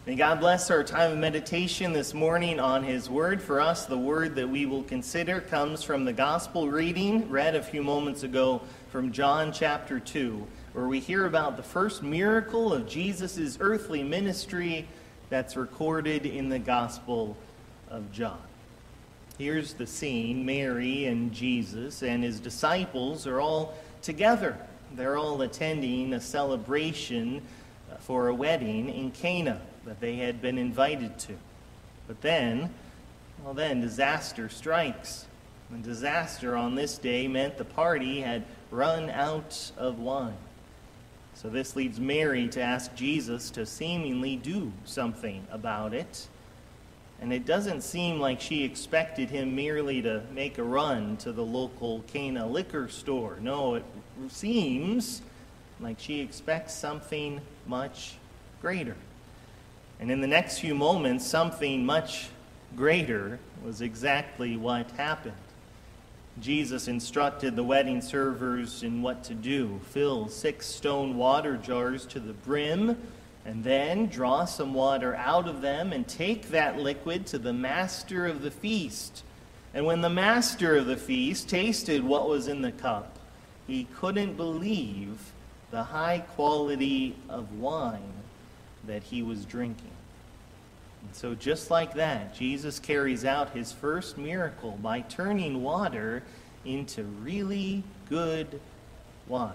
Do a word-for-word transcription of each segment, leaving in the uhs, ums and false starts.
May God bless our time of meditation this morning on His Word. For us, the Word that we will consider comes from the Gospel reading read a few moments ago from John chapter two, where we hear about the first miracle of Jesus' earthly ministry that's recorded in the Gospel of John. Here's the scene. Mary and Jesus and His disciples are all together. They're all attending a celebration for a wedding in Cana that they had been invited to. But then, well then, disaster strikes. And disaster on this day meant the party had run out of wine. So this leads Mary to ask Jesus to seemingly do something about it. And it doesn't seem like she expected him merely to make a run to the local Cana liquor store. No, it seems like she expects something much greater. And in the next few moments, something much greater was exactly what happened. Jesus instructed the wedding servers in what to do. Fill six stone water jars to the brim, and then draw some water out of them and take that liquid to the master of the feast. And when the master of the feast tasted what was in the cup, he couldn't believe the high quality of wine that he was drinking. And so just like that, Jesus carries out his first miracle by turning water into really good wine.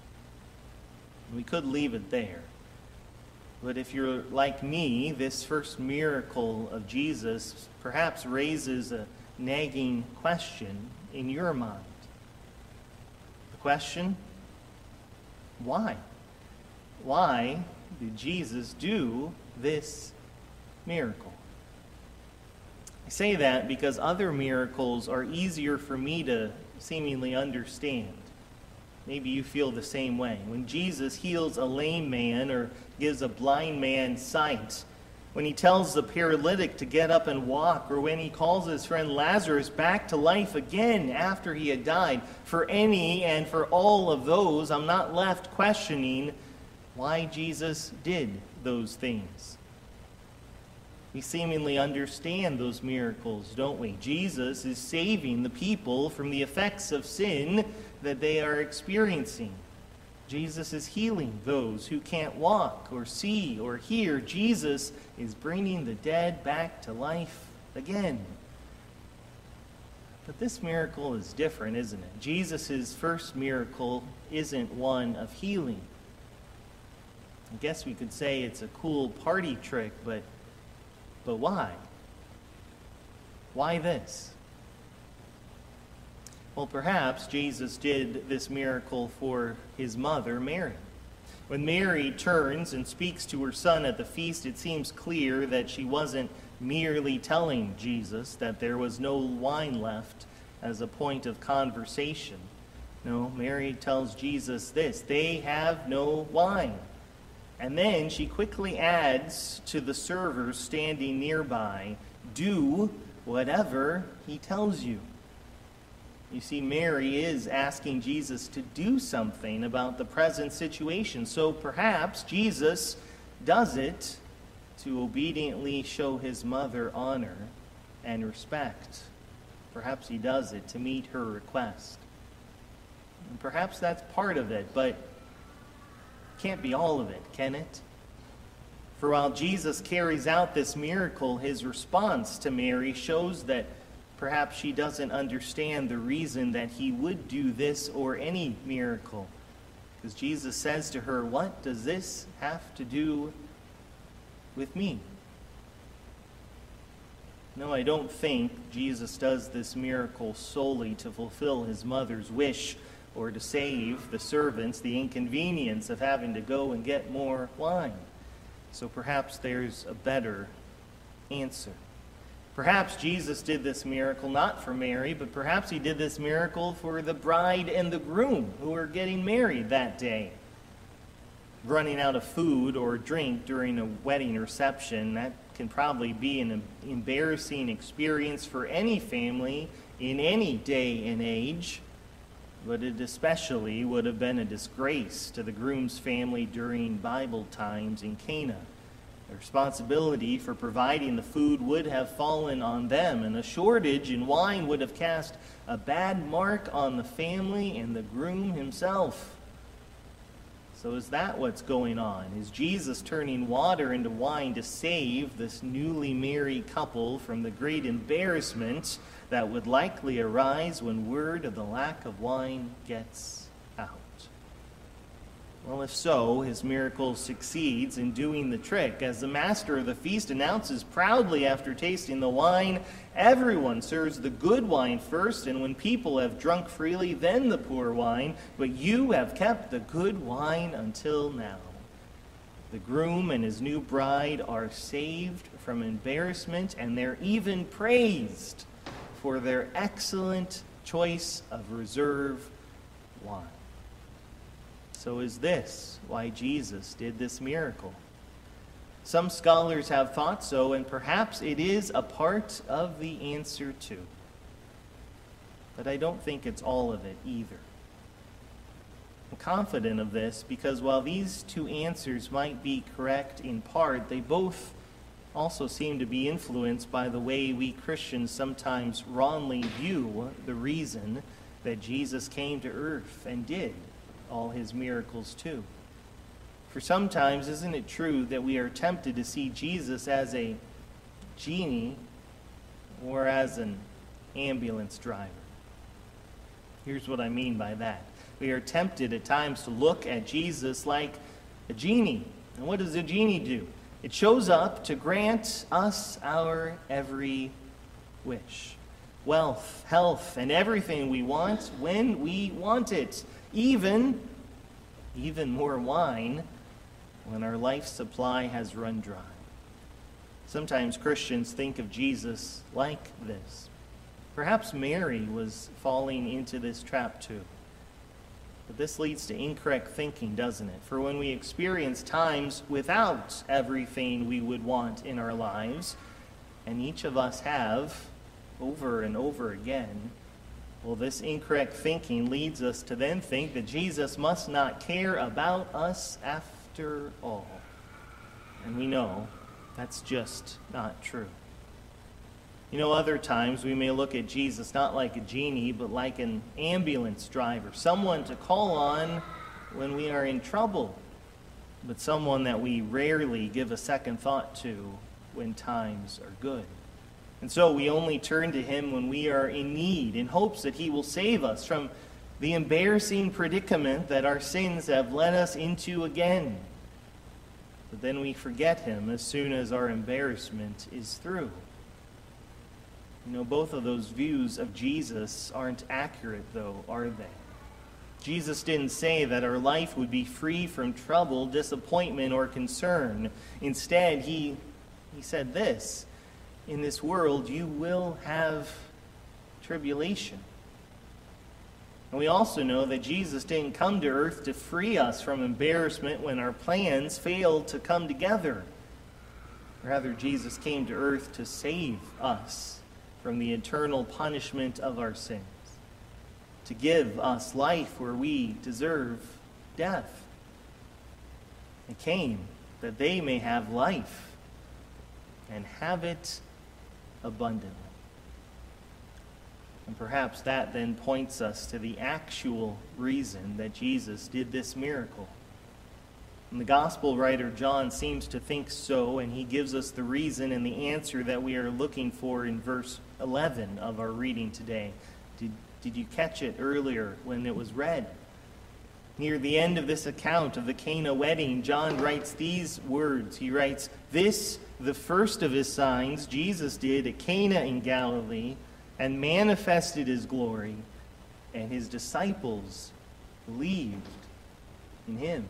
We could leave it there. But if you're like me, this first miracle of Jesus perhaps raises a nagging question in your mind. The question, why? Why did Jesus do this miracle? I say that because other miracles are easier for me to seemingly understand. Maybe you feel the same way. When Jesus heals a lame man or gives a blind man sight, when he tells the paralytic to get up and walk, or when he calls his friend Lazarus back to life again after he had died, for any and for all of those, I'm not left questioning why Jesus did those things. We seemingly understand those miracles, don't we? Jesus is saving the people from the effects of sin that they are experiencing. Jesus is healing those who can't walk or see or hear. Jesus is bringing the dead back to life again. But this miracle is different, isn't it? Jesus' first miracle isn't one of healing. I guess we could say it's a cool party trick, but But why? Why this? Well, perhaps Jesus did this miracle for his mother, Mary. When Mary turns and speaks to her son at the feast, it seems clear that she wasn't merely telling Jesus that there was no wine left as a point of conversation. No, Mary tells Jesus this: they have no wine. And then she quickly adds to the servers standing nearby, do whatever he tells you. You see, Mary is asking Jesus to do something about the present situation. So perhaps Jesus does it to obediently show his mother honor and respect. Perhaps he does it to meet her request. And perhaps that's part of it, but can't be all of it, can it? For while Jesus carries out this miracle, his response to Mary shows that perhaps she doesn't understand the reason that he would do this or any miracle. Because Jesus says to her, what does this have to do with me? No, I don't think Jesus does this miracle solely to fulfill his mother's wish or to save the servants the inconvenience of having to go and get more wine. So perhaps there's a better answer. Perhaps Jesus did this miracle not for Mary, but perhaps he did this miracle for the bride and the groom who are getting married that day. Running out of food or drink during a wedding reception, that can probably be an embarrassing experience for any family in any day and age. But it especially would have been a disgrace to the groom's family during Bible times in Cana. The responsibility for providing the food would have fallen on them, and a shortage in wine would have cast a bad mark on the family and the groom himself. So is that what's going on? Is Jesus turning water into wine to save this newly married couple from the great embarrassment that would likely arise when word of the lack of wine gets out? Well, if so, his miracle succeeds in doing the trick. As the master of the feast announces proudly after tasting the wine, everyone serves the good wine first, and when people have drunk freely, then the poor wine. But you have kept the good wine until now. The groom and his new bride are saved from embarrassment, and they're even praised for their excellent choice of reserve wine. So is this why Jesus did this miracle? Some scholars have thought so, and perhaps it is a part of the answer too. But I don't think it's all of it either. I'm confident of this because while these two answers might be correct in part, they both also seem to be influenced by the way we Christians sometimes wrongly view the reason that Jesus came to earth and did all his miracles too. For sometimes, isn't it true that we are tempted to see Jesus as a genie or as an ambulance driver? Here's what I mean by that. We are tempted at times to look at Jesus like a genie. And what does a genie do? It shows up to grant us our every wish. Wealth, health, and everything we want when we want it. Even, even more wine when our life supply has run dry. Sometimes Christians think of Jesus like this. Perhaps Mary was falling into this trap too. But this leads to incorrect thinking, doesn't it? For when we experience times without everything we would want in our lives, and each of us have over and over again, well, this incorrect thinking leads us to then think that Jesus must not care about us after all. And we know that's just not true. You know, other times we may look at Jesus not like a genie, but like an ambulance driver, someone to call on when we are in trouble, but someone that we rarely give a second thought to when times are good. And so we only turn to him when we are in need, in hopes that he will save us from the embarrassing predicament that our sins have led us into again. But then we forget him as soon as our embarrassment is through. You know, both of those views of Jesus aren't accurate, though, are they? Jesus didn't say that our life would be free from trouble, disappointment, or concern. Instead, he, he said this: in this world you will have tribulation. And we also know that Jesus didn't come to earth to free us from embarrassment when our plans failed to come together. Rather, Jesus came to earth to save us from the eternal punishment of our sins, to give us life where we deserve death. He came that they may have life and have it abundantly. And perhaps that then points us to the actual reason that Jesus did this miracle. And the gospel writer John seems to think so, and he gives us the reason and the answer that we are looking for in verse eleven of our reading today. Did, did you catch it earlier when it was read? Near the end of this account of the Cana wedding, John writes these words. He writes, "This, the first of his signs, Jesus did at Cana in Galilee, and manifested his glory, and his disciples believed in him."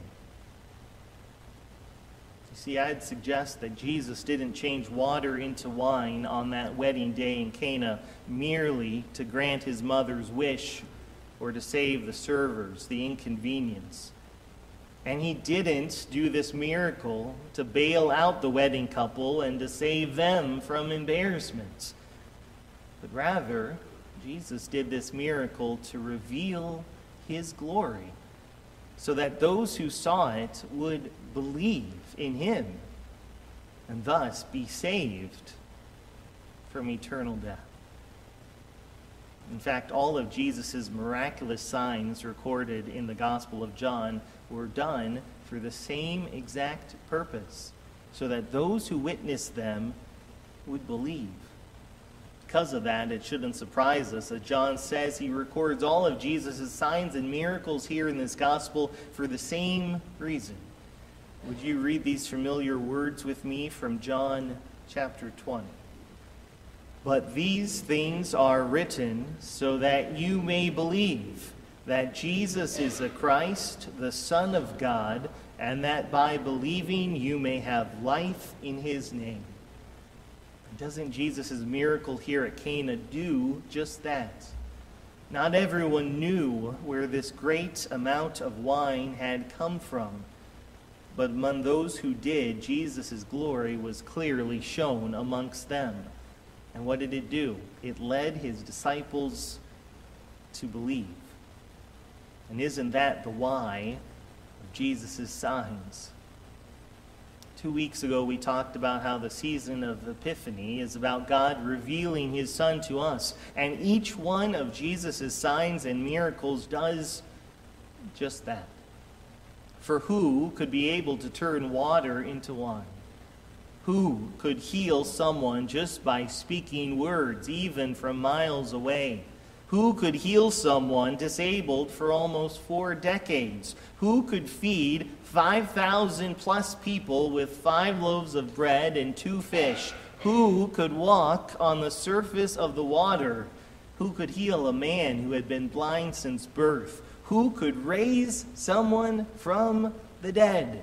You see, I'd suggest that Jesus didn't change water into wine on that wedding day in Cana merely to grant his mother's wish or to save the servers the inconvenience. And he didn't do this miracle to bail out the wedding couple and to save them from embarrassment. But rather, Jesus did this miracle to reveal his glory, so that those who saw it would believe in him. and thus be saved from eternal death. In fact, all of Jesus' miraculous signs recorded in the Gospel of John were done for the same exact purpose, so that those who witnessed them would believe. Because of that, it shouldn't surprise us that John says he records all of Jesus' signs and miracles here in this Gospel for the same reason. Would you read these familiar words with me from John chapter twenty? But these things are written so that you may believe that Jesus is the Christ, the Son of God, and that by believing you may have life in his name. Doesn't Jesus' miracle here at Cana do just that? Not everyone knew where this great amount of wine had come from, but among those who did, Jesus' glory was clearly shown amongst them. And what did it do? It led his disciples to believe. And isn't that the why of Jesus' signs? Two weeks ago, we talked about how the season of Epiphany is about God revealing his Son to us. And each one of Jesus' signs and miracles does just that. For who could be able to turn water into wine? Who could heal someone just by speaking words, even from miles away? Who could heal someone disabled for almost four decades? Who could feed five thousand plus people with five loaves of bread and two fish? Who could walk on the surface of the water? Who could heal a man who had been blind since birth? Who could raise someone from the dead?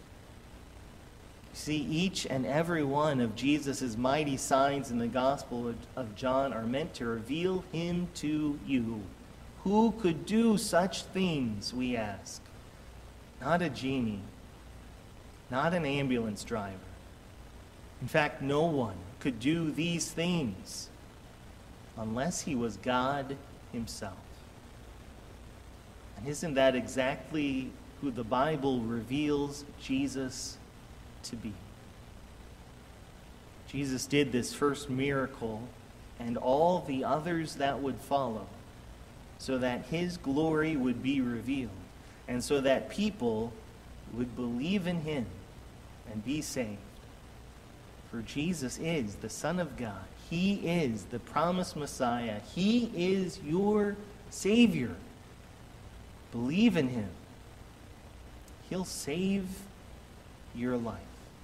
See, each and every one of Jesus' mighty signs in the Gospel of John are meant to reveal him to you. Who could do such things, we ask? Not a genie, not an ambulance driver. In fact, no one could do these things unless he was God himself. And isn't that exactly who the Bible reveals Jesus to be? Jesus did this first miracle and all the others that would follow so that his glory would be revealed and so that people would believe in him and be saved. For Jesus is the Son of God. He is the promised Messiah. He is your Savior. Believe in him. He'll save your life.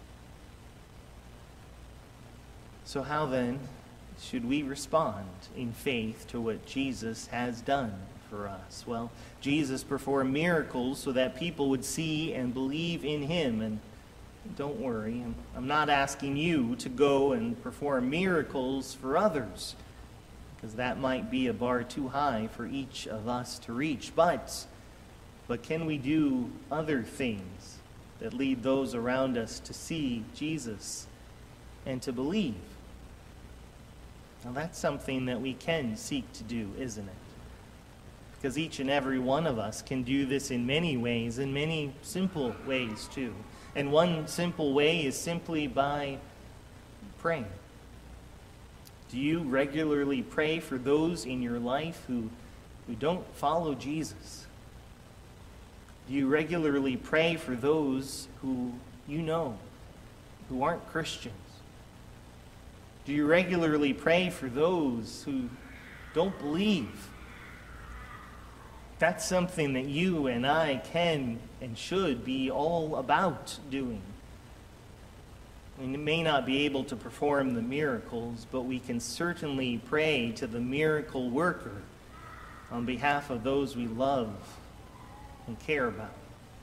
So how then should we respond in faith to what Jesus has done for us? Well, Jesus performed miracles so that people would see and believe in him. And don't worry, I'm not asking you to go and perform miracles for others, because that might be a bar too high for each of us to reach. But, but can we do other things that lead those around us to see Jesus and to believe? Now that's something that we can seek to do, isn't it? Because each and every one of us can do this in many ways, in many simple ways too. And one simple way is simply by praying. Do you regularly pray for those in your life who, who don't follow Jesus? Do you regularly pray for those who you know, who aren't Christians? Do you regularly pray for those who don't believe? That's something that you and I can and should be all about doing. We may not be able to perform the miracles, but we can certainly pray to the miracle worker on behalf of those we love and care about.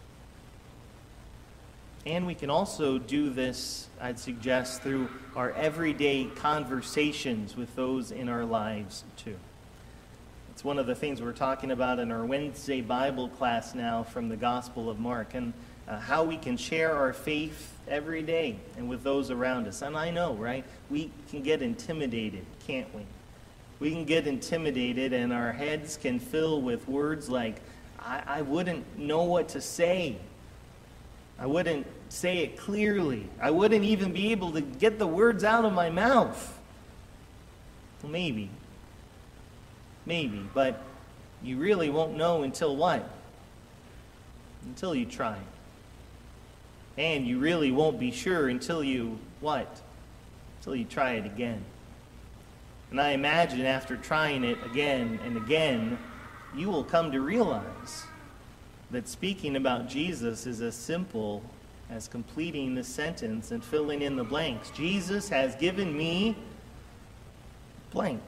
And we can also do this, I'd suggest, through our everyday conversations with those in our lives, too. It's one of the things we're talking about in our Wednesday Bible class now from the Gospel of Mark, and uh, how we can share our faith every day and with those around us. And I know, right? We can get intimidated, can't we? We can get intimidated and our heads can fill with words like, I, I wouldn't know what to say. I wouldn't say it clearly. I wouldn't even be able to get the words out of my mouth. Well, maybe. Maybe, but you really won't know until what? Until you try. And you really won't be sure until you, what? Until you try it again. And I imagine after trying it again and again, you will come to realize that speaking about Jesus is as simple as completing the sentence and filling in the blanks. Jesus has given me blank.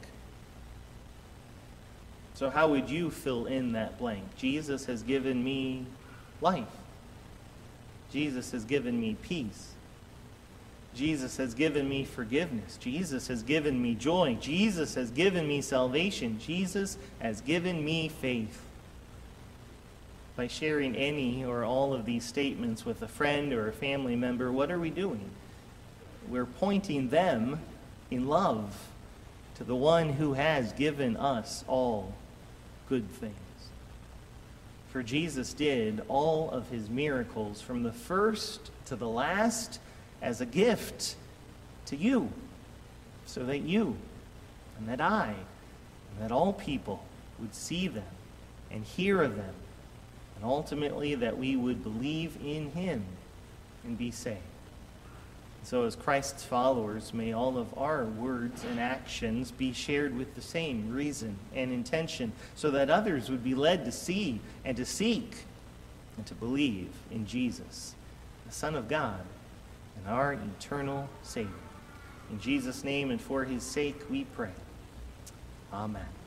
So how would you fill in that blank? Jesus has given me life. Jesus has given me peace. Jesus has given me forgiveness. Jesus has given me joy. Jesus has given me salvation. Jesus has given me faith. By sharing any or all of these statements with a friend or a family member, what are we doing? We're pointing them in love to the one who has given us all good things. For Jesus did all of his miracles from the first to the last as a gift to you, so that you and that I and that all people would see them and hear of them, and ultimately that we would believe in him and be saved. So as Christ's followers, may all of our words and actions be shared with the same reason and intention, so that others would be led to see and to seek and to believe in Jesus, the Son of God, and our eternal Savior. In Jesus' name and for his sake we pray. Amen.